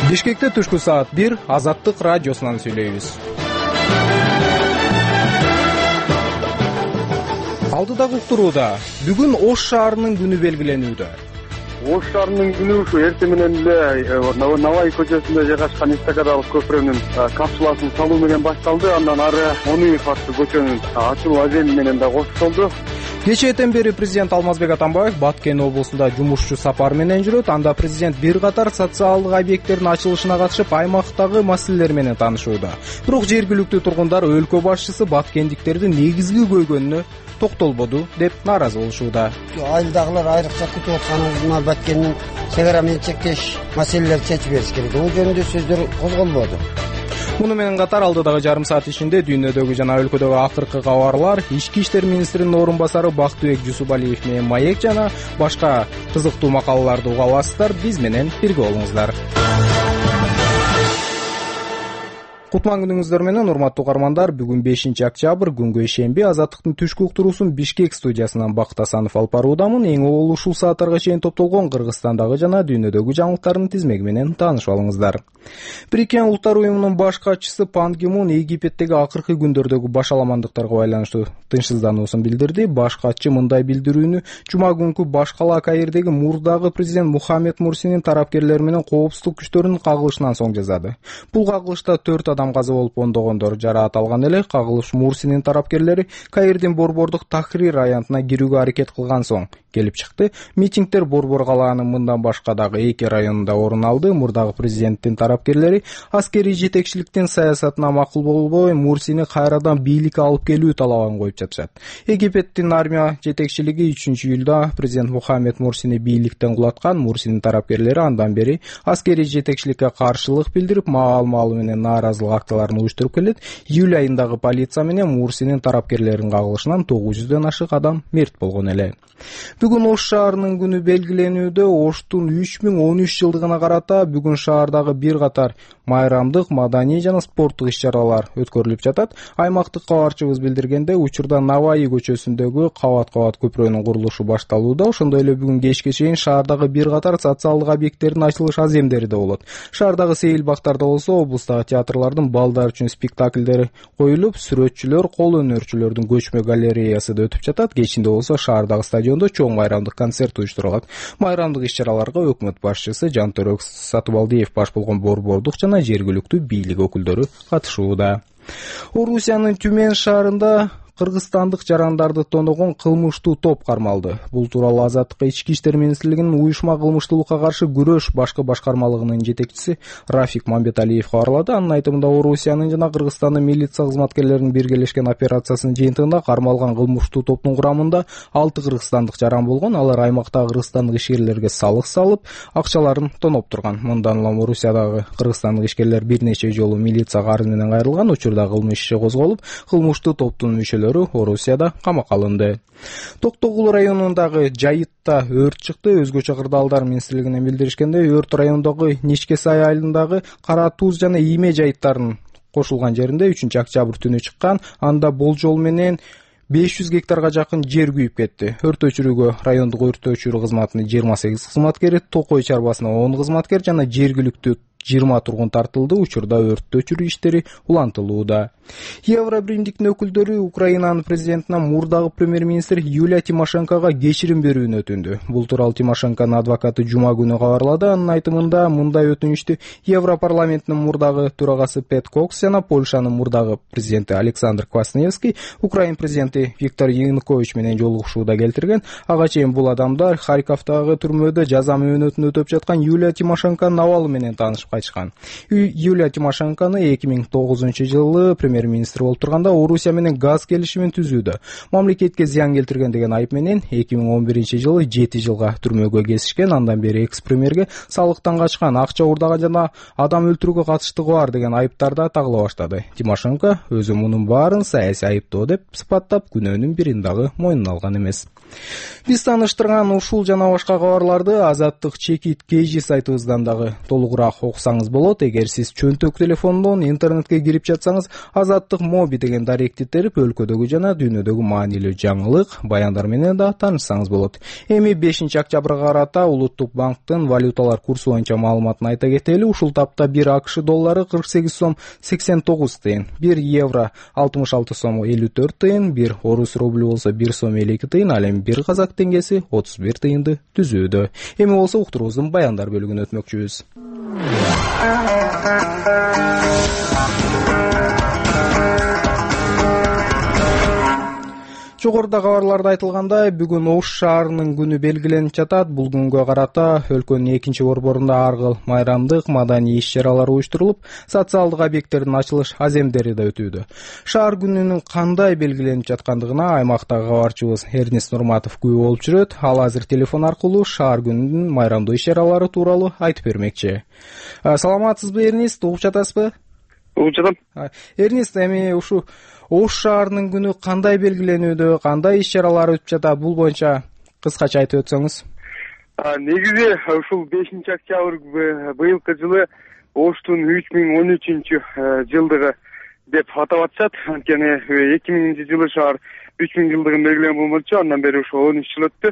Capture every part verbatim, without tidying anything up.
Бишкекте түшкү саат бир Азаттык радиосунан сүйлөйбүз. Алдыдагы уктурууда бүгүн Ош шаарынын күнү белгиленүүдө. Ош шаарынын күнү ушу эртең менен эле Навай көчөсүндө жайгашкан эстакадалык көпүрөнүн капсуласын салуу менен башталды. Андан ары Монуев аттуу көчөнүн ачылуу аземи менен да коштолду. Кечээден бери президент Алмазбек Атамбаев Баткен облусунда жумушчу сапар менен жүрөт. Анда президент бир катар социалдык объекттердин ачылышына катышып, аймактагы маселелер менен таанышууда. Бирок жергиликтүү тургундар өлкө башчысы баткендиктердин негизги көйгөнүнө токтолбоду деп нааразы болушууда. Айылдагылар айрыкча күтүп атканыбызга Баткендин чегара менен чектеш маселелерди чечип бериш керек. Бул жөнүндө сөздөр козголбоду. Муну менен катар алдыдагы жарым саат ичинде дүйнөдөгү жана өлкөдөгү акыркы кабарлар, ички иштер министринин орун басары Бактыбек Жусупалиев менен маек жана башка кызыктуу макалаларды уга аласыздар. Биз менен бирге болуңуздар. Кутман күнүңүздөр менен, урматтуу угармандар. Бүгүн бешинчи октябрь, күнгө ишемби. Азаттыктын түшкү уктуруусун Бишкек студиясынан Бакыт Асанов алып баруудамын. Эң угул ушул сааттарга чейин топтолгон Кыргызстандагы жана дүйнөдөгү жаңылыктардын тизмеги менен таанышып алыңыздар. Бириккен Улуттар уюмунун баш катчысы Пан Ги Мун Египеттеги акыркы күндөрдөгү башаламандыктарга байланыштуу тынчсыздануусун билдирди. Баш катчы мындай билдирүүнү жума күнкү баш кала Каирдеги мурдагы президент Мухаммед Мурсинин тарапкерлери менен коопсуздук күчтөрүнүн кагылышынан соң жасады. Бул кагылышта төрт адам каза болуп, ондогондор жараат алган эле. Кагылыш Мурсинин тарапкерлери Каирдин Борбордук Тахрир аянтына кирүүгө аракет кылган соң келип чыкты. Митингдер Борбор калаанын мындан башка дагы эки районунда орун алды. Мурдагы президенттин тарапкерлери аскерий жетекчиликтин саясатына макул болбой, Мурсини кайрадан бийликке алып келүү талабын коюп жатышат. Египеттин армия жетекчилиги үчүнчү июлда президент Мухаммед Мурсини бийликтен кулаткан. Мурсинин тарапкерлери андан бери аскерий жетекчиликке каршылык билдирип, маал-маалы менен нааразылык акцияларын уюштуруп келет. Июль айындагы полиция менен Мурсинин тарапкерлеринин кагылышынан тогуз жүздөн ашык адам мерт болгон эле. Бүгүн Ош шаарынын күнү белгиленүүдө. Оштун үч миң он үч жылдыгына карата бүгүн шаардагы бир катар майрамдык, маданий жана спорттук иш-чаралар өткөрүлүп жатат. Аймактык кабарчыбыз билдиргенде, учурда Навай көчөсүндөгү кабат-кабат көпүрөнүн курулушу башталууда. Ошондой эле бүгүн кечке чейин шаардагы бир катар социалдык объекттердин ачылыш аземдери да болот. Шаардагы сейил бактарда болсо, облустагы театрлардын балдар үчүн спектакльдери коюлуп, сүрөтчүлөр, кол өнөрчүлөрдүн көчмө галереясы да өтүп жатат. Кечинде болсо шаардагы стадиондо чоң майрамдык концерт уюштурулат. Майрамдык иш-чараларга өкмөт башчысы Жантөрөк Сатыбалдиев баш болгон борбордук жана жергиликтүү бийлик өкүлдөрү катышууда. Орусиянын Тюмень шаарында кыргызстандык жарандарды тоногон кылмыштуу топ кармалды. Бул тууралуу Азаттыкка ички иштер министрлигинин уюшма кылмыштуулукка каршы күрөш башкы башкармалыгынын жетекчиси Рафик Мамбеталиев кабарлады. Анын айтымында, Орусиянын жана Кыргызстандын милиция кызматкерлеринин биргелешкен операциясынын жыйынтыгында кармалган кылмыштуу топтун курамында алты кыргызстандык жаран болгон. Алар аймактагы кыргызстандык ишкерлерге салык салып, акчаларын тоноп турган. Мындан улам Орусиядагы кыргызстандык ишкерлер бир нече жолу милицияга арыз менен кайрылган. Учурда кылмыш иши козголуп, кылмыштуу топтун мүчөлөрү Орусияда камакка алынды. Токтогул районундагы Жайытта өрт чыкты. Өзгөчө кырдаалдар министрлигинен билдиришкенде, өрт райондогу Ничкесай айылындагы Кара Туз жана Ийме жайыттарынын кошулган жеринде үчүнчү октябрь түнү чыккан. Анда болжол менен беш жүз гектарга жакын жер күйүп кетти. Өрт өчүрүүгө райондук өрт өчүрүү кызматынын жыйырма сегиз кызматкери, Токой чарбасына он кызматкер жана жергиликтүү жыйырма тургун тартылды. Учурда өрт өчүрүү иштери улантылууда. Евробиримдиктин өкүлдөрү Украинанын президентине мурдагы премьер-министр Юлия Тимошенкога кечирим берүүнү өтүндү. Бул тууралуу Тимошенконун адвокаты жума күнү кабарлады. Анын айтымында, мындай өтүнүштү Европарламенттин мурдагы төрагасы Пет Кокс жана Польшанын мурдагы президенти Александр Квасневский Украин президенти Виктор Янукович менен жолугушууда келтирген. Ага чейин бул адамдар Харьковдагы түрмөдө жаза мөөнөтүн өтөп жаткан Юлия Тимошенконун абалы менен таанышып кайтышкан. Юлия Тимошенкону эки миң тогузунчу жылы премьер-министр болуп турганда Орусия менен газ келишимин түзүүдө мамлекетке зыян келтирген деген айып менен эки миң он биринчи жылы жети жылга түрмөгө кесишкен. Андан бери экс-премьерге салыктан качкан, акча уурдаган жана адам өлтүрүүгө катыштыгы бар деген айыптарда тагыла баштады. Тимошенко өзү мунун баарын саясий айыптоо деп сыпаттап, күнөөнүн бирин дагы мойнуна алган эмес. Биз тааныштырган ушул жана башка кабарларды Азаттык чекит kg сайтыбыздан дагы толугураак окусаңыз болот. Эгер сиз чөнтөк телефондон интернетке кирип жатсаңыз, Азаттык моби деген даректи терип өлкөдөгү жана дүйнөдөгү маанилүү жаңылык, баяндар менен да таанышсаңыз болот. Эми бешинчи октябрга карата Улуттук банктын валюталар курсу боюнча маалыматын айта кетели. Ушул тапта бир АКШ доллары кырк сегиз сом сексен тогуз тыйын, бир евро алтымыш алты сом элүү төрт тыйын, бир орус рублю болсо бир сом элүү эки тыйын, ал эми бир казак теңгеси отуз бир тыйынды түзүүдө. Эми болсо уктуруубуздун баяндар бөлүгүнө өтмөкчүбүз. Жогоруда кабарларда айтылгандай, бүгүн Ош шаарынын күнү белгиленип жатат. Бул күнгө карата өлкөнүн экинчи борборунда ар кыл майрамдык, маданий иш-чаралар уюштурулуп, социалдык объекттердин ачылыш аземдери да өтүүдө. Шаар күнүнүн кандай белгиленип жаткандыгына аймактагы кабарчыбыз Эрнест Нурматов күбө болуп жүрөт. Ал азыр телефон аркылуу шаар күнүнүн майрамдуу иш-чаралары тууралуу айтып бермекчи. Саламатсызбы, Эрнест? Угуп жатасызбы? Угуп жатам. Эрнест, эми ушу Ош шаарынын күнү кандай белгиленүүдө, кандай иш-чаралар өтүп жатат? Бул боюнча кыскача айтып өтсөңүз. Негизи ушул бешинчи октябрь быйылкы жылы Оштун үч миң он үчүнчү жылдыгы деп атап атышат. Анткени эки миңинчи жылы шаар үч миң жылдыгын белгилеген болмокчу. Андан бери ушул он үч жыл өттү.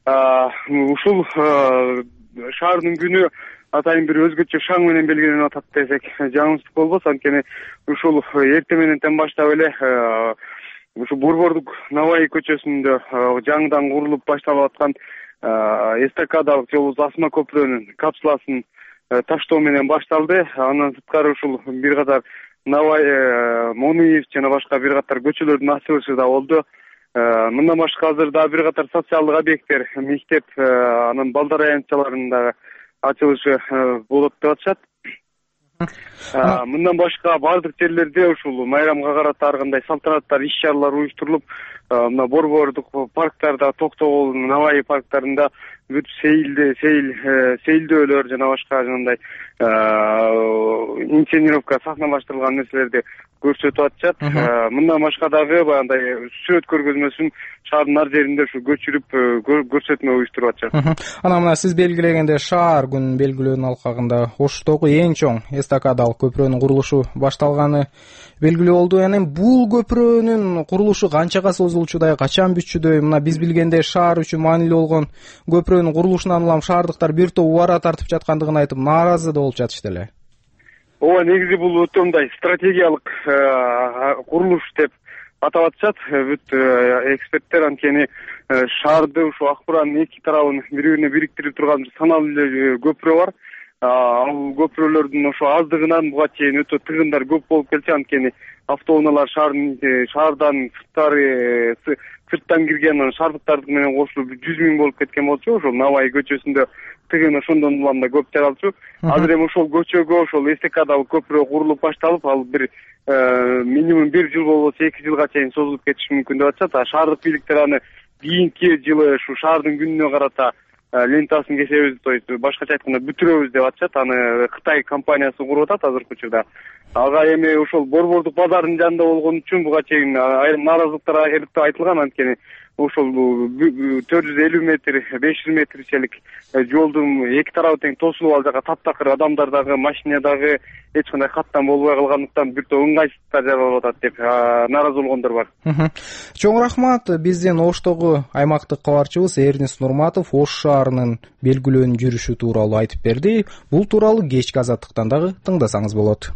Ушул шаардын күнү атайын бир өзгөчө шаң менен белгиленип атат десек жаңылыштык болбос. Анткени ушул эртең менен баштап эле ушу Борбордук Наваи көчөсүндө жаңыдан курулуп башталып аткан эстакадалык жолубуз Асма көпүрөнүн капсуласын таштоо менен башталды. Андан сырткары ушул бир катар Наваи, Монуев жана башка бир катар көчөлөрдүн ачылышы да болду. Мындан башка азыр дагы бир катар социалдык объекттер, мектеп, анан балдар аянтчаларында ачылышы болот деп атышат. Мындан башка бардык жерлерде ушул майрамга карата ар кандай салтанаттар, иш-чаралар уюштурулуп, мына Борбордук парктарда, Токтогул, Наваи парктарында бүт сейилде, сейил, сейилдөөлөр жана башка жанагындай инсценировка, сахналаштырылган нерселерди көрсөтүп атышат. Мындан башка дагы баягындай сүрөт көргөзмөсүн шаардын ар жеринде ушу көчүрүп көрсөтмө уюштуруп атышат. Анан мына сиз белгилегенде шаар күнүн белгилөөнүн алкагында Оштогу эң чоң эстакадалык көпүрөнүн курулушу башталганы белгилүү болду. Анан бул көпүрөнүн курулушу канчага созулчудай, качан бүтчүдөй? Мына биз билгенде шаар үчүн маанилүү болгон көпүрөнүн курулушунан улам шаардыктар бир топ убара тартып жаткандыгын айтып, нааразы да болуп жатышты эле. Ооба, негизи бул өтө мындай стратегиялык курулуш деп атап атышат бүт эксперттер. Анткени шаарды ушу ак буранын эки тарабын бири-бирине бириктирип турган саналуу эле көпүрө бар. Ал көпүрөлөрдүн ошо аздыгынан буга чейин өтө тыгындар көп болуп келчү. Анткени автоунаалар шаардын шаардан сырттары сырттан кирген шаардыктардын менен кошулуп жүз миң болуп кеткен болчу. Ошол Наваи көчөсүндө тыгын ошондон улам да көп жаралчу. Азыр эми ошол көчөгө ошол эстакадалык көпүрө курулуп башталып, ал бир минимум бир жыл болбосо эки жылга чейин созулуп кетиши мүмкүн деп атышат. Шаардык бийликтер аны кийинки жылы ушу шаардын күнүнө карата лентасын кесебиз, то есть башкача айтканда бүтүрөбүз деп атышат. Аны Кытай компаниясы куруп атат азыркы учурда. Ага эми ошол Борбордук базарынын жанында болгон үчүн буга чейин айрым нааразылыктар айтылган. Анткени ошол төрт жүз элүү метр, беш жүз метрчелик жолдун эки тарабы тең тосулуп, ал жака таптакыр адамдар дагы, машина дагы эч кандай каттам болбой калгандыктан бир топ ыңгайсыздыктар жаралып атат деп нааразы болгондор бар. Чоң рахмат. Биздин Оштогу аймактык кабарчыбыз Эрнест Нурматов Ош шаарынын белгилөөнүн жүрүшү тууралуу айтып берди. Бул тууралуу кечки Азаттыктан дагы тыңдасаңыз болот.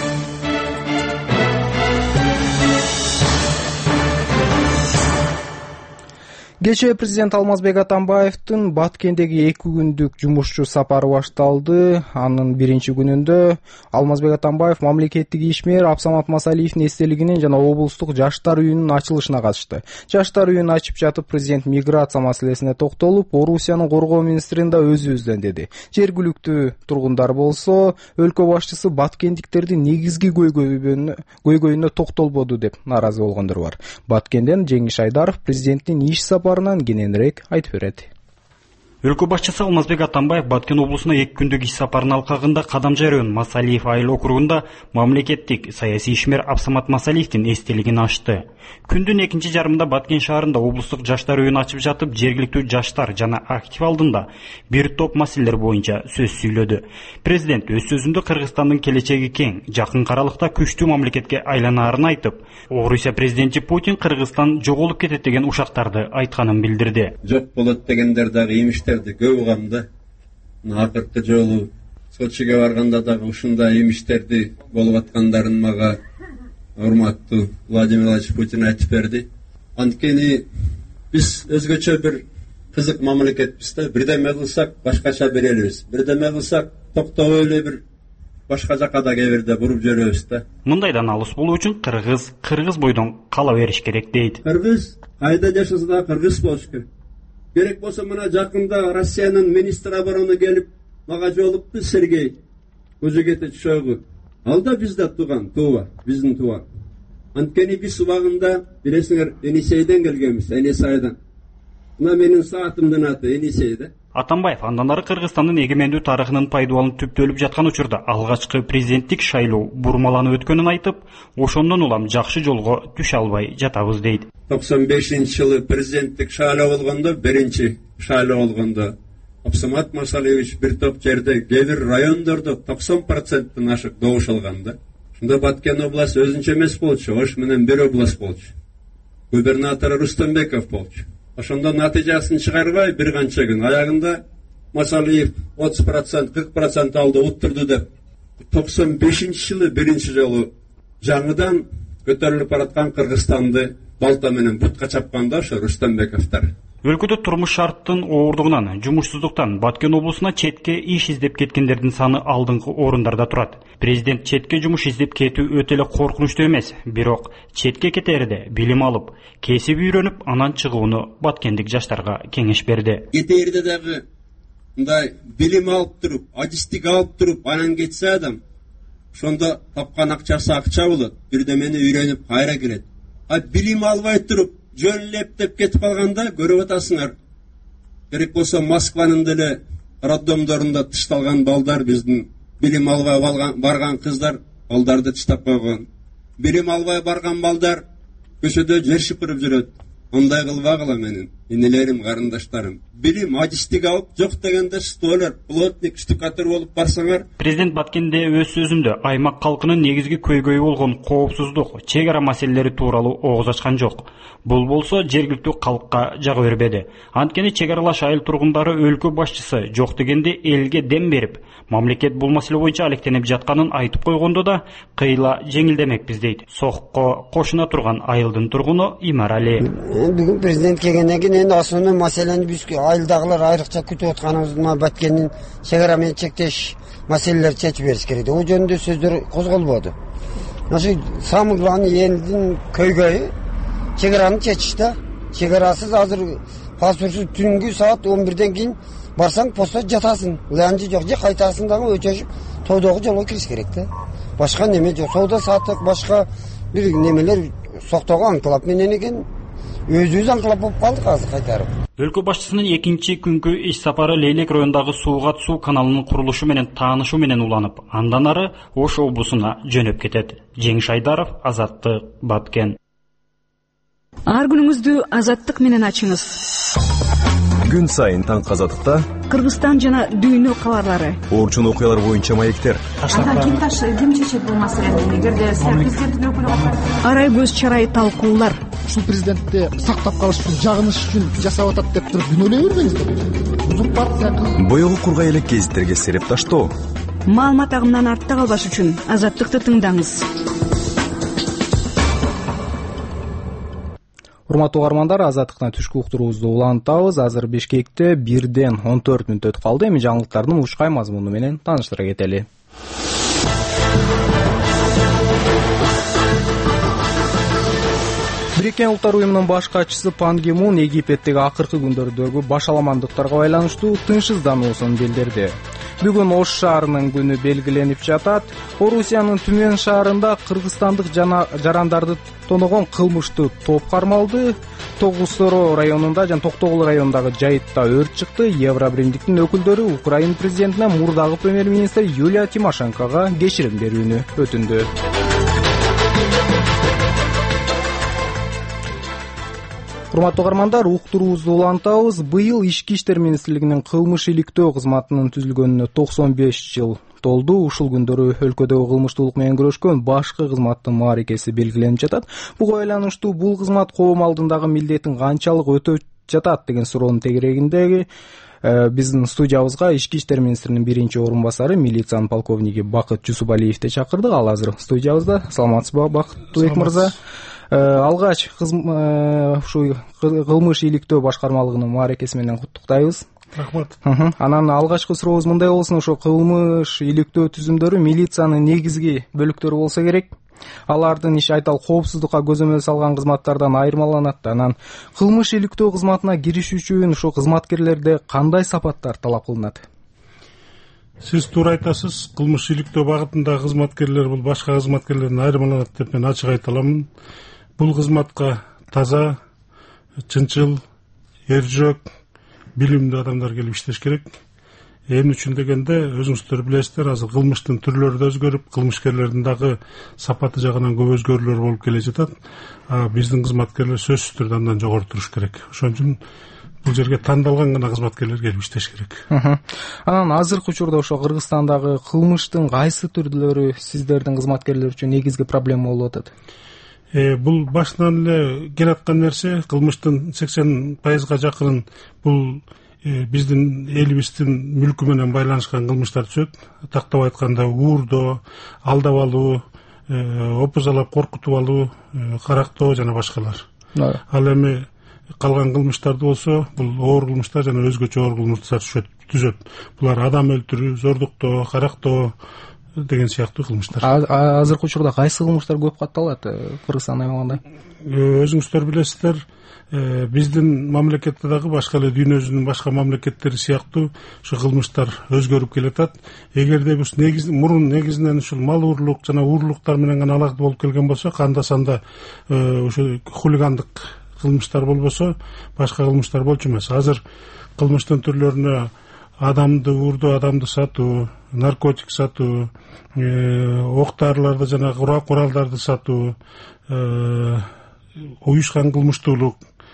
Кечээ президент Алмазбек Атамбаевдин Баткендеги эки күндүк жумушчу сапары башталды. Анын биринчи күнүндө Алмазбек Атамбаев мамлекеттик ишмер Абсамат Масалиевдин эстелигинин жана облустук жаштар үйүнүнүн ачылышына катышты. Жаштар үйүн ачып жатып президент миграция маселесине токтолуп, Орусиянын коргоо министрин да өзүбүздөн деди. Жергиликтүү тургундар болсо, өлкө башчысы баткендиктердин негизги көйгөйүнө токтолбоду деп нааразы болгондор бар. Баткенден Жеңиш Айдаров президенттин иш сапарынан кененирээк айтып берет. Өлкө башчысы Алмазбек Атамбаев Баткен облусуна эки күндүк иш сапарынын алкагында Кадамжай району Масалиев айыл округунда мамлекеттик саясий ишмер Абсамат Масалиевдин эстелигин ачты. Күндүн экинчи жарымында Баткен шаарында облустук жаштар үйүн ачып жатып, жергиликтүү жаштар жана актив алдында бир топ маселелер боюнча сөз сүйлөдү. Президент өз сөзүндө Кыргызстандын келечеги кең, жакын аралыкта күчтүү мамлекетке айланаарын айтып, Орусия президенти Путин Кыргызстан жоголуп кетет деген ушактарды айтканын билдирди. Жок болот дегендер дагы имиштерди көп угам да. Акыркы жолу Сочиге барганда дагы ушундай имиштерди болуп аткандарын мага урматтуу Владимир Владимирович Путин айтып берди. Анткени биз өзгөчө бир кызык мамлекетпиз да. Бирдеме кылсак башкача беребиз. Бирдеме кылсак токтобой эле бир башка жака да кээ бирде буруп жүрөбүз да. Мындайдан алыс болуу үчүн кыргыз кыргыз бойдон кала бериш керек дейт. Кыргыз кайда жашаса да кыргыз болуш керек. Керек болсо мына жакында Россиянын министр обороны келип мага жолукту Сергей Кожегетович Шойгу. Ал да бизде тууган, тууба, биздин тууба. Анткени биз убагында билесиңер Енисейден келгенбиз, Енисейден. Мына менин саатымдын аты Енисей да. Атамбаев андан ары Кыргызстандын эгемендүү тарыхынын пайдубалын түптөлүп жаткан учурда алгачкы президенттик шайлоо бурмаланып өткөнүн айтып, ошондон улам жакшы жолго түшө албай жатабыз дейт. токсон бешинчи жылы президенттик шайлоо болгондо, биринчи шайлоо болгондо Абсамат Масалиевич бир топ жерде, кээ бир райондордо токсон проценттен ашык добуш алган да. Ошондо Баткен область өзүнчө эмес болчу, Ош менен бир область болчу. Губернатор Рустембеков болчу. Ошондо натыйжасын чыгарбай бир канча күн аягында Масалиев отуз процент, кырк процент алды, уттурду деп токсон бешинчи жылы биринчи жолу жаңыдан көтөрүлүп бараткан Кыргызстанды балта менен бутка чапканда ошо Рустембековдор. Өлкөдө турмуш шарттын оордугунан, жумушсуздуктан Баткен облусуна четке иш издеп кеткендердин саны алдыңкы орундарда турат. Президент четке жумуш издеп кетүү өтө эле коркунучтуу эмес, бирок четке кетерде билим алып, кесип үйрөнүп, анан чыгууну баткендик жаштарга кеңеш берди. Кетерде дагы мындай билим алып туруп, адистик алып туруп, анан кетсе адам, ошондо тапкан акчасы акча болот, бирдемени үйрөнүп кайра келет. А билим албай туруп жөн эле эптеп кетип калганда көрүп атасыңар. Керек болсо Москванын деле роддомдорунда тышталган балдар, биздин билим албай барган кыздар балдарды тыштап койгон. Билим албай барган балдар көчөдө жер шыпырып жүрөт. Ондай кылбагыла менин инелерим, карындаштарым. Билим, адистик алып, жок дегенде столяр, плотник, штукатур болуп барсаңар. Президент Баткенде өз сөзүндө аймак калкынын негизги көйгөйү болгон коопсуздук, чек ара маселелери тууралуу ооз ачкан жок. Бул болсо жергиликтүү калкка жагы бербеди. Анткени чек аралаш айыл тургундары өлкө башчысы жок дегенде элге дем берип, мамлекет бул маселе боюнча алектенип жатканын айтып койгондо да кыйла жеңилдемекпиз дейт. Сокко кошуна турган айылдын тургуну Имарали. Бүгүн президент келгенден кийин эми основной маселени биз айылдагылар айрыкча күтүп атканыбыз мына Баткендин чек ара менен чектеш маселелерди чечип бериш керек. Ал жөнүндө сөздөр козголбоду. Ошо самый главный элдин көйгөйү чек араны чечиш да. Чек арасыз азыр паспортсуз түнгү саат он бирден кийин барсаң постто жатасың. Ланжы жок, же кайтасың дагы өчөшүп тоодогу жолго кириш керек да. Башка неме жок. Соода саттык башка бир немелер соктогу анклап менен экен. Өзүбүз анклап болуп калдык азыр кайтарып. Өлкө башчысынын экинчи күнгү иш сапары Лейлек районундагы Суугат суу каналынын курулушу менен таанышуу менен уланып, андан ары Ош облусуна жөнөп кетет. Жеңиш Айдаров, Азаттык, Баткен. Ар күнүңүздү Азаттык менен ачыңыз. Күн сайын таңкы Азаттыкта Кыргызстан жана дүйнө кабарлары, орчун окуялар боюнча маектер. Ага ким таш ким чечет бул маселени? Эгерде президенттин өкүлү арай көз чарай талкуулар. Ушул президентти сактап калыш үчүн, жагыныш үчүн жасап атат деп туруп күнөөлөй бербеңиздер. Узуп партия боюгу кургай элек гезиттерге сереп таштоо. Маалымат агымынан артта калбаш үчүн Азаттыкты тыңдаңыз. Урматтуу угармандар, Азаттыктан түшкү уктуруубузду улантабыз. Азыр Бишкекте бирден он төрт мүнөт өтүп калды. Эми жаңылыктардын ушкай мазмуну менен тааныштыра кетели. Бириккен Улуттар уюмунун баш катчысы Пан Ги Мун Египеттеги акыркы күндөрдөгү башаламандыктарга байланыштуу тынчсыздануусун билдирди. Бүгүн Ош шаарынын күнү белгиленип жатат. Орусиянын Түмен шаарында кыргызстандык жарандарды тоногон кылмыштуу топ кармалды. Тогуз-Сoro районунда жана Токтогул районундагы жайытта өрт чыкты. Евробиримдиктин өкүлдөрү Украина президентине мурдагы премьер-министр Юлия Тимошенкога кечирим берүүнү өтүндү. Урматтуу угармандар, уктуруубузду улантабыз. Быйыл Ички иштер министрлигинин кылмыш иликтөө кызматынын түзүлгөнүнө токсон беш жыл толду. Ушул күндөрү өлкөдөгү кылмыштуулук менен күрөшкөн башкы кызматтын мааракеси белгиленип жатат. Буга байланыштуу бул кызмат коом алдындагы милдетин канчалык өтөп жатат деген суроонун тегерегиндеги биздин студиябызга Ички иштер министринин биринчи орун басары милициянын полковниги Бакыт Жусупалиевди чакырдык. Ал азыр студиябызда. Саламатсызбы, Бакытбек мырза? Алгач ушу кылмыш иликтөө башкармалыгынын мааракеси менен куттуктайбыз. Рахмат. Анан алгачкы сурообуз мындай болсун: ошо кылмыш иликтөө түзүмдөрү милициянын негизги бөлүктөрү болсо керек. Алардын иши айталы коопсуздукка көзөмөл салган кызматтардан айырмаланат. Анан кылмыш иликтөө кызматына кириш үчүн ошо кызматкерлерде кандай сапаттар талап кылынат? Сиз туура айтасыз. Кылмыш иликтөө багытындагы кызматкерлер бул башка кызматкерлерден айырмаланат деп мен ачык айта аламын. Бул кызматка таза, чынчыл, эржөөк, билимдүү адамдар келип иштеш керек. Эмне үчүн дегенде, өзүңүздөр билесиздер, азыр кылмыштын түрлөрү да өзгөрүп, кылмышкерлердин дагы сапаты жагынан көп өзгөрүүлөр болуп келе жатат. А биздин кызматкерлер сөзсүз түрдө андан жогору туруш керек. Ошон үчүн бул жерге тандалган гана кызматкерлер келип иштеш керек. Анан азыркы учурда ошо Кыргызстандагы кылмыштын кайсы түрлөрү сиздердин кызматкерлер үчүн негизги проблема болуп атат? Э, бул башынан эле келаткан нерсе. Кылмыштын сексен пайызга жакынын бул э, биздин элибиздин мүлкү менен байланышкан кылмыштар түшөт. Тактап айтканда уурдоо, алдап алуу, э, опузалап коркутуп алуу, э, карактоо жана башкалар. Ал эми калган кылмыштарды болсо, бул оор кылмыштар жана өзгөчө оор кылмыштар түзөт. Булар адам өлтүрүү, зордуктоо, карактоо деген сыяктуу кылмыштар. Азыркы учурда кайсы кылмыштар көп катталат Кыргызстан аймагында? Өзүңүздөр билесиздер, биздин мамлекетте дагы башка эле дүйнө жүзүнүн башка мамлекеттери сыяктуу ушу кылмыштар өзгөрүп келатат. Эгерде биз негиз мурун негизинен ушул мал уурлук жана уурлуктар менен гана алакты болуп келген болсо, анда санда ушу хулигандык кылмыштар болбосо, башка кылмыштар болчу эмес. Азыр кылмыштын түрлөрүнө адамды уурдоо, адамды сатуу, наркотик сатуу, ок-дарыларды жана куралдарды сатуу, уюшкан кылмыштуулук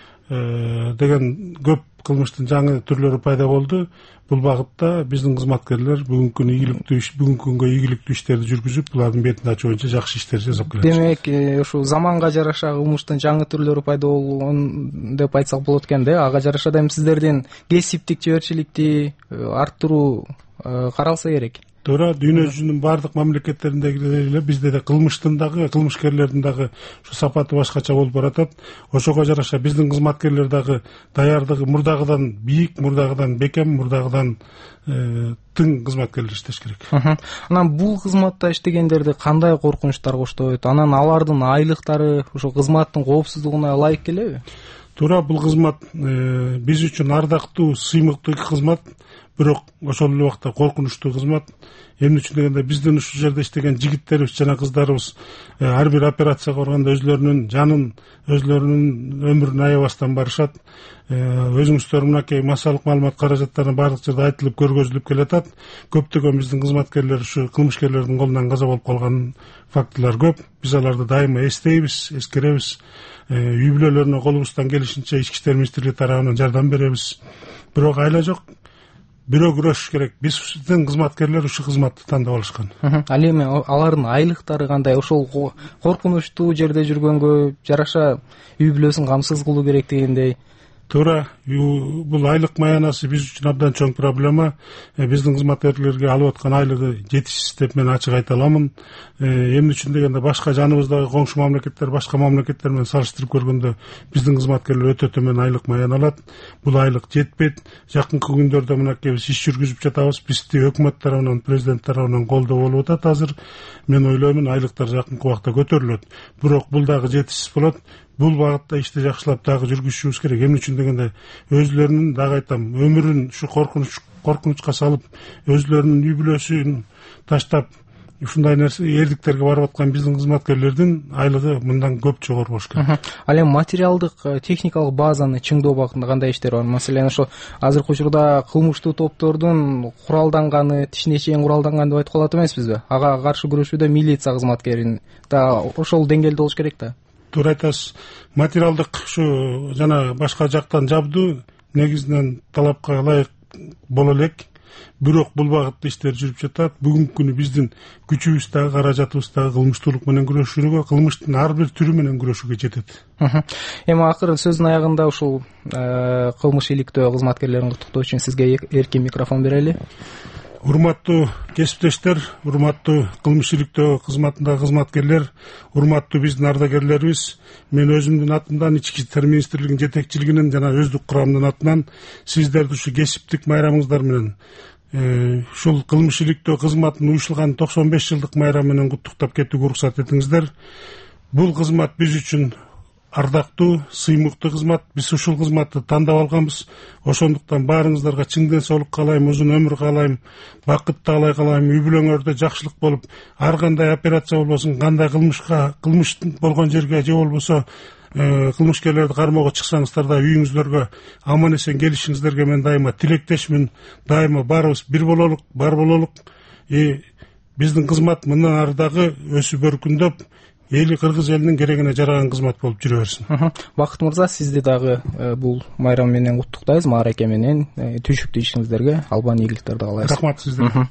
деген көп кылмыштын жаңы түрлөрү пайда болду. Бул багытта биздин кызматкерлер бүгүнкү күнү ийгиликтүү иш, бүгүнкү күнгө ийгиликтүү иштерди жүргүзүп, булардын бетин ачуу боюнча жакшы иштер жасап келет. Демек, ошо заманга жараша кылмыштын жаңы түрлөрү пайда болгон деп айтсак болот экен да. Ага жараша да эми сиздердин кесиптик жеберчиликти арттыруу каралса керек. Туура, дүйнө жүзүнүн бардык мамлекеттериндеги эле бизде да кылмыштын дагы, кылмышкерлердин дагы ушу сапаты башкача болуп баратат. Ошого жараша биздин кызматкерлер дагы даярдыгы мурдагыдан бийик, мурдагыдан бекем, мурдагыдан тың кызматкерлер иштеш керек. Анан бул кызматта иштегендерди кандай коркунучтар коштойт? Анан алардын айлыктары ошо кызматтын коопсуздугуна ылайык келеби? Туура, бул кызмат биз үчүн ардактуу, сыймыктуу кызмат, бирок ошол эле убакта коркунучтуу кызмат. Эмне үчүн дегенде, биздин ушул жерде иштеген жигиттерибиз жана кыздарыбыз ар бир операцияга барганда өзлөрүнүн жанын, өзлөрүнүн өмүрүн аябастан барышат. Өзүңүздөр мынакей массалык маалымат каражаттарына бардык жерде айтылып, көргөзүлүп келатат. Көптөгөн биздин кызматкерлер ушу кылмышкерлердин колунан каза болуп калган фактылар көп. Биз аларды дайыма эстейбиз, эскеребиз. Үй бүлөлөрүнө колубуздан келишинче ички иштер министрлиги тарабынан жардам беребиз. Бирок айла жок, бирөө күрөшүш керек. Биздин кызматкерлер ушу кызматты тандап алышкан. Ал эми алардын айлыктары кандай? Ошол коркунучтуу жерде жүргөнгө жараша үй бүлөсүн камсыз кылуу керек дегендей. Туура, бул айлык маянасы биз үчүн абдан чоң проблема. Биздин кызматкерлерге алып аткан айлыгы жетишсиз деп мен ачык айта аламын. Эмне үчүн дегенде, башка жаныбыздагы коңшу мамлекеттер, башка мамлекеттер менен салыштырып көргөндө биздин кызматкерлер өтө төмөн айлык маян алат. Бул айлык жетпейт. Жакынкы күндөрдө мынакей биз иш жүргүзүп жатабыз. Бизди өкмөт тарабынан, президент тарабынан колдоо болуп атат. Азыр мен ойлоймун, айлыктар жакынкы убакта көтөрүлөт. Бирок бул дагы жетишсиз болот. бул багытта ишти жакшылап дагы жүргүзүшүбүз керек. Эмне үчүн дегенде өзлөрүнүн дагы айтам өмүрүн ушу коркунуч коркунучка салып өзлөрүнүн үй бүлөсүн таштап ушундай нерсе эрдиктерге барып аткан биздин кызматкерлердин айлыгы мындан көп жогору болуш керек. Ал эми материалдык техникалык базаны чыңдоо багытында кандай иштер бар? Маселен ошо азыркы учурда кылмыштуу топтордун куралданганы, тишине чейин куралданган деп айткыла алат эмеспизби? Ага каршы күрөшүүдө милиция кызматкерин да ошол деңгээлде болуш керек да. Туура айтасыз. Материалдык ушу жана башка жактан жабдуу негизинен талапка ылайык боло элек. Бирок бул багытта иштер жүрүп жатат. Бүгүнкү күнү биздин күчүбүз дагы каражатыбыз дагы кылмыштуулук менен күрөшүүгө, кылмыштын ар бир түрү менен күрөшүүгө жетет. Эми акыры сөздүн аягында ушул кылмыш иликтөө кызматкерлерин куттуктоо үчүн сизге эркин микрофон берели. Урматтуу кесиптештер, урматтуу кылмыш иликтөө кызматындагы кызматкерлер, урматтуу биздин ардагерлерибиз, мен өзүмдүн атымдан Ички иштер министрлигинин жетекчилигинин жана өздүк курамдын атынан сиздерди ушу кесиптик майрамыңыздар менен ушул кылмыш иликтөө кызматын уюшулган токсон беш жылдык майрам менен куттуктап кетүүгө уруксат этиңиздер. Бул кызмат биз үчүн ардактуу, сыймыктуу кызмат. Биз ушул кызматты тандап алганбыз. Ошондуктан баарыңыздарга чың денсаулык каалайм, узун өмүр каалайм, бакыт таалай каалайм, үй бүлөңөрдө жакшылык болуп, ар кандай операция болбосун, кандай кылмышка, кылмыш болгон жерге же болбосо кылмышкерлерди кармоого чыксаңыздар да үйүңүздөргө аман эсен келишиңиздерге мен дайыма тилектешмин. Дайыма баарыбыз бир бололук, бар бололук. И биздин кызмат мындан ары дагы өсүп өркүндөп, эли кыргыз элинин керегине жараган кызмат болуп жүрө берсин. Бакыт мырза, сизди дагы бул майрам менен куттуктайбыз, маараке менен. Түшүктүү ишиңиздерге албан ийгиликтерди каалайбыз. Рахмат сиздерге.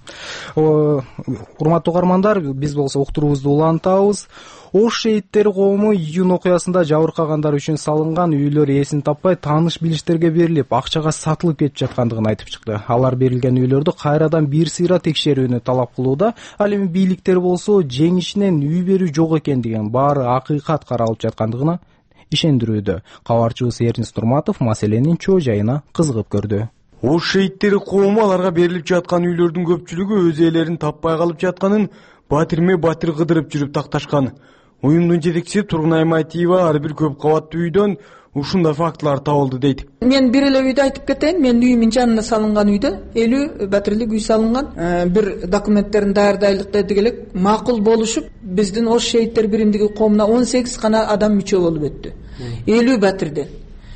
Урматтуу угармандар, биз болсо уктуруубузду улантабыз. Ош шейиттери коому июнь окуясында жабыркагандар үчүн салынган үйлөр ээсин таппай тааныш билиштерге берилип, акчага сатылып кетип жаткандыгын айтып чыкты. Алар берилген үйлөрдү кайрадан бир сыйра текшерүүнү талап кылууда. Ал эми бийликтер болсо жеңишинен үй берүү жок экендигин, баары акыйкат каралып жаткандыгына ишендирүүдө. Кабарчыбыз Эрнест Нурматов маселенин чоо жайына кызыгып көрдү. Ош шейиттери коому аларга берилип жаткан үйлөрдүн көпчүлүгү өз ээлерин таппай калып жатканын батирме батир кыдырып жүрүп такташкан. Уюмдун жетекчиси Тургун Аймайтиева ар бир көп кабаттуу үйдөн ушундай фактылар табылды дейт. Мен бир эле үйдү айтып кетейин. Мен үйүмдүн жанына салынган үйдө элүү батирлик үй салынган. Бир документтерин даярдайлык дедик элек, макул болушуп, биздин Ош шейиттер биримдиги коомуна он сегиз гана адам мүчө болуп өттү. элүү батирден.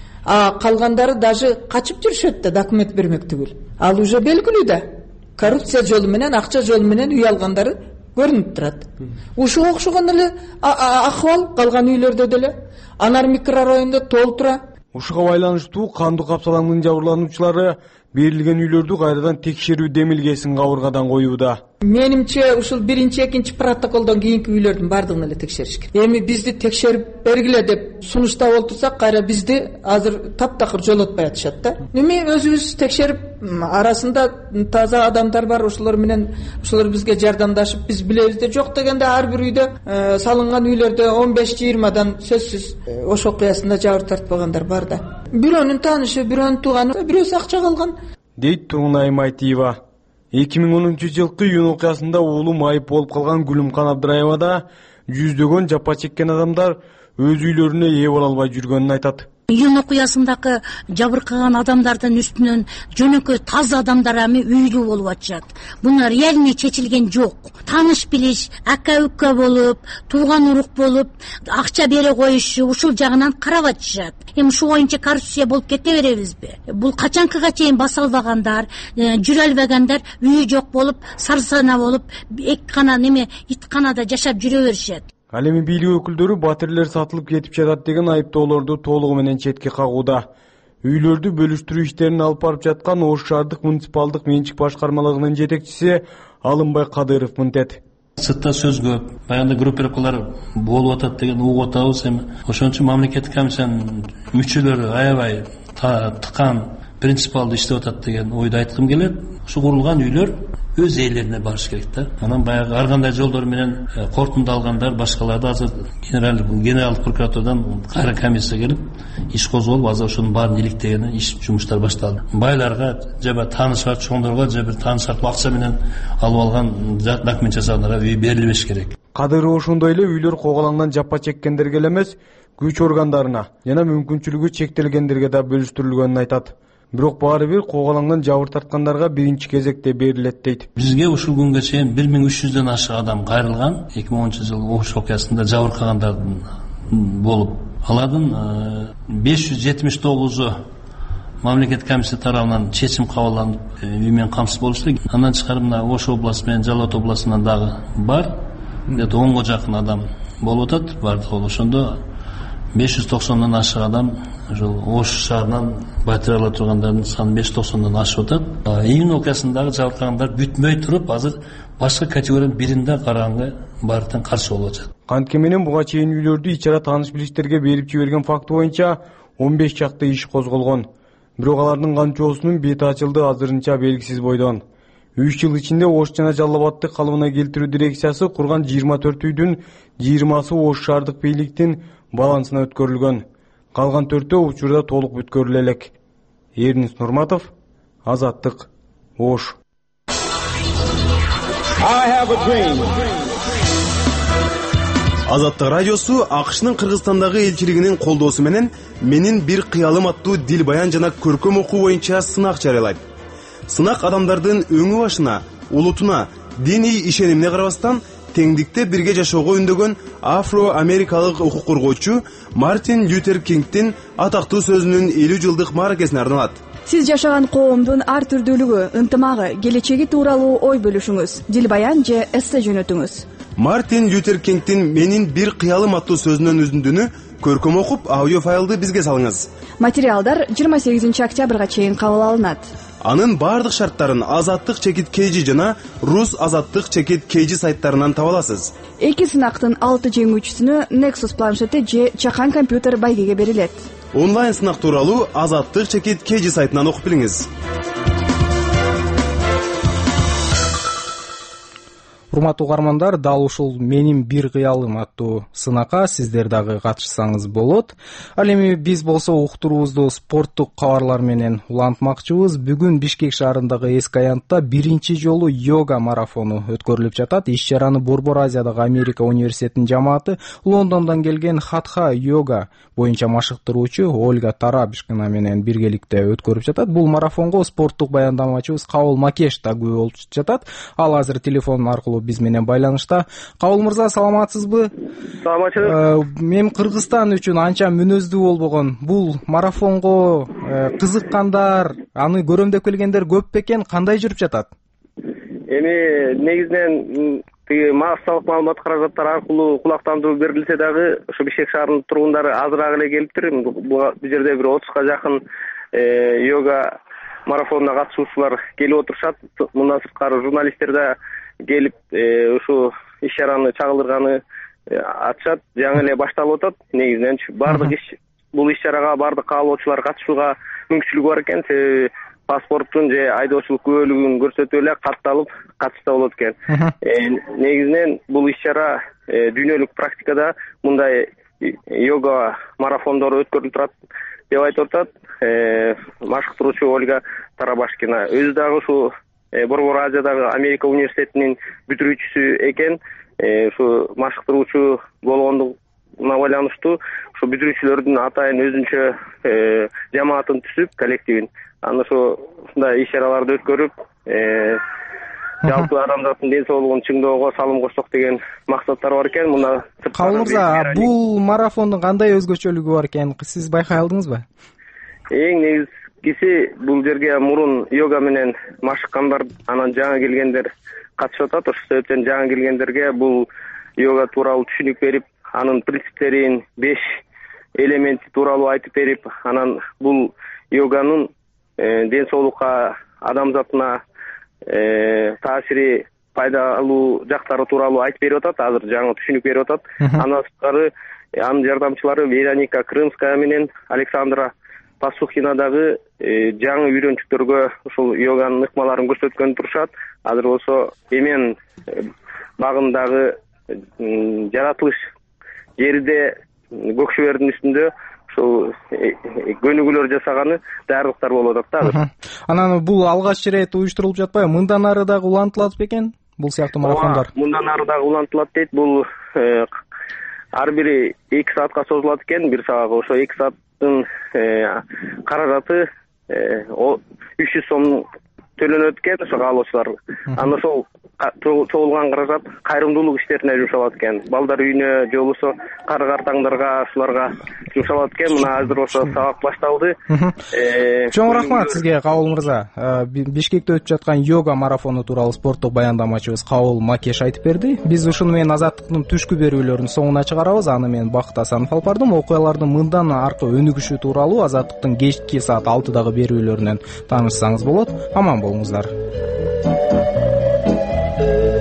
А калгандары даже качып жүрүшөт да, документ бермек түгүл. Ал уже белгилүү да. Коррупция жолу менен, акча жолу менен үй алгандары көрүнүп турат. Ушуга окшогон эле акыбал калган үйлөрдө деле. Анар микрорайонунда толтура. Ушуга байланыштуу кандуу капсалаңдын жабырлануучулары берилген үйлөрдү кайрадан текшерүү демилгесин кабыргадан коюуда. Менимче ушул биринчи, экинчи протоколдон кийинки үйлөрдүн бардыгын эле текшериш керек. Эми бизди текшерип бергиле деп сунуштап олтурсак, кайра бизди азыр таптакыр жолотпой атышат да. Эми өзүбүз текшерип, арасында таза адамдар бар, ошолор менен ошолор бизге жардамдашып, биз билебиз де. Жок дегенде ар бир үйдө салынган үйлөрдө он беш жыйырмадан сөзсүз Ош окуясында жабыр тартпагандар бар да. Бирөөнүн таанышы, бирөөнүн тууганы, бирөөсү акча калган дейт Тургун Аймайтиева. эки миң онунчу жылкы июнь окуясында уулум айып болуп калган Гүлүмкан Абдыраевада жүздөгөн жапа чеккен адамдар өз үйлөрүнө ээ боло албай жүргөнүн айтат. Июнь окуясындагы жабыркаган адамдардын үстүнөн жөнөкөй таза адамдар эми үйлүү болуп атышат. Буна реально чечилген жок. Тааныш билиш, ака үкө болуп, тууган урук болуп, акча бере коюшу ушул жагынан карап атышат. Эми ушу боюнча коррупция болуп кете беребизби? Бул качанкыга чейин баса албагандар, жүрө албагандар үйү жок болуп, сарсана болуп, эки кана неме итканада жашап жүрө беришет. Ал эми бийлик өкүлдөрү батирлер сатылып кетип жатат деген айыптоолорду толугу менен четке кагууда. Үйлөрдү бөлүштүрүү иштерин алып барып жаткан Ош шаардык муниципалдык менчик башкармалыгынын жетекчиси Алымбай Кадыров мынтет. Сыртта сөз көп, баягында группировкалар болуп атат деген угуп атабыз. Эми ошон үчүн мамлекеттик комиссиянын мүчөлөрү аябай тыкан принципиалдуу иштеп атат деген ойду айткым келет. Ушу курулган үйлөр өз ээлерине барыш керек да. Анан баягы ар кандай жолдор менен корутунду алгандар башкаларды азыр генерал генералдык прокуратурадан кайра комиссия келип иш козголуп, азыр ошонун баарын иликтеген иш жумуштар башталды. Байларга же тааныш бар чоңдорго же бир тааныш аркылуу акча менен алып алган документ жасагандарга үй берилбеш керек. Кадыры ошондой эле үйлөр коголаңдан жапа чеккендерге эле эмес, күч органдарына жана мүмкүнчүлүгү чектелгендерге да бөлүштүрүлгөнүн айтат. Бирок баары бир коголаңдан жабыр тарткандарга биринчи кезекте берилет дейт. Бизге ушул күнгө чейин бир миң үч жүздөн ашык адам кайрылган. эки миң онунчу жылы Ош окуясында жабыркагандардын болуп, алардын беш жүз жетимиш тогузу мамлекеттик комиссия тарабынан чечим кабыл алынып, үй менен камсыз болушту. Андан тышкары мына Ош областы менен Жалал Абад областынан дагы бар. Где-то онго жакын адам болуп атат. Бардыгы ошондо беш жүз токсондон ашык адам ушул Ош шаарынан батир ала тургандардын саны беш жүз токсондон ашып атат. Июнь окуясындагы жабыркагандар бүтмөй туруп, азыр башка категориянын биринде караганга баардыгын каршы болуп атат. Кантке менен буга чейин үйлөрдү ичара тааныш билиштерге берип жиберген факты боюнча он беш чакты иш козголгон. Бирок алардын канчоосунун бети ачылды азырынча белгисиз бойдон. үч жыл ичинде Ош жана Жалал Абадты калыбына келтирүү дирекциясы курган жыйырма төрт үйдүн жыйырмасы Ош шаардык бийликтин балансына өткөрүлгөн. Калган төртөө учурда толук бүткөрүлө элек. Эрнис Нурматов, Азаттык, Ош. Азаттык радиосу АКШнын Кыргызстандагы элчилигинин колдоосу менен менин бир кыялым аттуу дил баян жана көркөм окуу боюнча сынак жарыялайт. Сынак адамдардын өңү башына, улутуна, диний ишенимине карабастан теңдикте бирге жашоого үндөгөн афро-америкалык укук коргоочу Мартин Лютер Кингдин атактуу сөзүнүн элүү жылдык мааракесине арналат. Сиз жашаган коомдун ар түрдүүлүгү, ынтымагы, келечеги тууралуу ой бөлүшүңүз, дил баян же эссе жөнөтүңүз. Мартин Лютер Кингдин менин бир кыялым аттуу сөзүнүн үзүндүнү көркөм окуп, аудио файлды бизге салыңыз. Материалдар жыйырма сегизинчи октябрга чейин кабыл алынат. Анын бардык шарттарын Азаттык чекит Кж жана Рус Азаттык чекит Кж сайттарынан таба аласыз. Эки сынактын алты жеңүүчүсүнө Nexus планшети же чакан компьютер байгеге берилет. Онлайн сынак тууралуу Азаттык чекит Кж сайтынан окуп билиңиз. Урматтуу угармандар, дал ушул менин бир кыялым аттуу сынакка сиздер дагы катышсаңыз болот. Ал эми биз болсо уктуруубузду спорттук кабарлар менен улантмакчыбыз. Бүгүн Бишкек шаарындагы эски аянтта биринчи жолу йога марафону өткөрүлүп жатат. Иш-чараны Борбор Азиядагы Америка университетинин жамааты Лондондон келген Хатха йога боюнча машыктыруучу Ольга Тарабишкина менен биргеликте өткөрүп жатат. Бул марафонго спорттук баяндамачыбыз Кабыл Макеш да күбө болуп жатат. Ал азыр телефон аркылуу биз менен байланышта. Кабыл мырза, саламатсызбы? Саламатчылык. Мен Кыргызстан үчүн анча мүнөздүү болбогон бул марафонго кызыккандар, аны көрөм деп келгендер көп бекен, кандай жүрүп жатат? Эми негизинен тиги массалык маалымат каражаттар аркылуу кулактандыруу берилсе дагы ошо Бишкек шаарынын тургундары азыраак эле келиптир. Бул жерде бир отузга жакын йога марафонуна катышуучулар келип отурушат. Мындан сырткары журналисттер да келип ушу иш-чараны чагылдырганы атышат. Жаңы эле башталып атат. Негизинен бардык иш бул иш-чарага бардык каалоочулар катышууга мүмкүнчүлүгү бар экен. Себеби паспорттун же айдоочулук күбөлүгүн көрсөтүп эле катталып катышса болот экен. Негизинен бул иш-чара дүйнөлүк практикада мындай йога марафондору өткөрүлүп турат деп айтып атат. Машыктыруучу Ольга Тарабашкина өзү дагы ушу Борбор Азиядагы Америка университетинин бүтүрүүчүсү экен. Ушу машыктыруучу болгондугуна байланыштуу ушу бүтүрүүчүлөрдүн атайын өзүнчө жамаатын түзүп, коллективин аны ошо ушундай иш-чараларды өткөрүп, жалпы адамзаттын ден соолугун чыңдоого салым кошсок деген максаттар бар экен. Мына Кабыл мырза, бул марафондун кандай өзгөчөлүгү бар экен, сиз байкай алдыңызбы? Эң негизгиси бул жерге мурун йога менен машыккандар, анан жаңы келгендер катышып атат. Ошол себептен жаңы келгендерге бул йога тууралуу түшүнүк берип, анын принциптерин, беш элементи тууралуу айтып берип, анан бул йоганын ден соолукка, адамзатына таасири, пайдалуу жактары тууралуу айтып берип атат. Азыр жаңы түшүнүк берип атат. Андан сырткары анын жардамчылары Вероника Крымская менен Александра Пасухинадагы жаңы үйрөнчүктөргө ушул йоганын ыкмаларын көрсөткөн турушат. Азыр болсо Эмен багындагы жаратылыш жерде көк шөбөрдүн үстүндө ушул көнүгүүлөр жасаганы даярдыктар болуп атат да азыр. Анан бул алгач ирет уюштурулуп жатпайбы? Мындан ары дагы улантылат бекен бул сыяктуу марафондор? Мындан ары дагы улантылат дейт. Бул ар бири эки саатка созулат экен, бир саатка. Ошо эки сааттын каражаты үч жүз сом төлөнөт экен ошо каалоочулар. Анда ошол чогулган каражат кайрымдуулук иштерине жумшалат экен. Балдар үйүнө же болбосо кары картаңдарга, ушуларга жумшалат экен. Мына азыр ошо сабак башталды. Чоң рахмат сизге, Кабыл мырза. Бишкекте өтүп жаткан йога марафону тууралуу спорттук баяндамачыбыз Кабыл Макеш айтып берди. Биз ушуну менен Азаттыктын түшкү берүүлөрүнүн соңуна чыгарабыз. Аны мен Бакыт Асанов алып бардым. Окуялардын мындан аркы өнүгүшү тууралуу Азаттыктын кечки саат алтыдагы берүүлөрүнөн таанышсаңыз болот. Аман болуңуздар.